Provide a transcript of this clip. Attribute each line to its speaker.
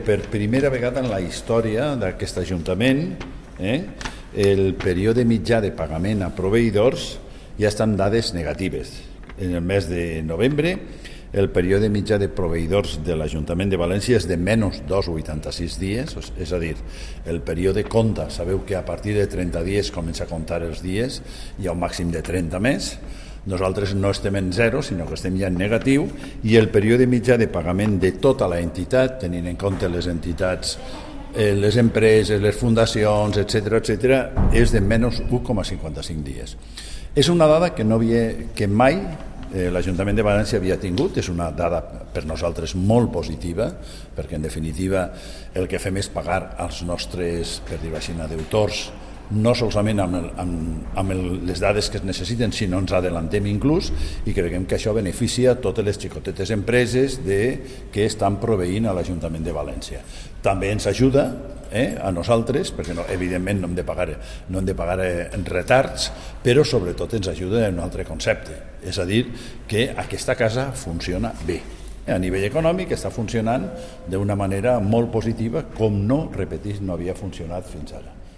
Speaker 1: Per primera vegada en la història d'aquest Ajuntament, el període mitjà de pagament a proveïdors ja estan dades negatives. En el mes de novembre, el període mitjà de proveïdors de l'Ajuntament de València és de menys 2,86 dies, és a dir, el període compta, sabeu que a partir de 30 dies comença a comptar els dies, hi ha un màxim de 30 més. Nosaltres no estem en zero, sinó que estem ja en negatiu, i el període mitjà de pagament de tota la entitat, tenint en compte les entitats, les empreses, les fundacions, etc., és de menys 1,55 dies. És una dada que mai l'Ajuntament de València havia tingut, és una dada per nosaltres molt positiva, perquè en definitiva el que fem és pagar als nostres, per dir-ho així, deutors, no solament amb les dades que es necessiten, sinó ens adelantem inclús, i creiem que això beneficia totes les xicotetes empreses que estan proveint a l'Ajuntament de València. També ens ajuda a nosaltres, perquè evidentment no hem de pagar retards, però sobretot ens ajuda en un altre concepte, és a dir, que aquesta casa funciona bé. A nivell econòmic està funcionant d'una manera molt positiva, com no havia funcionat fins ara.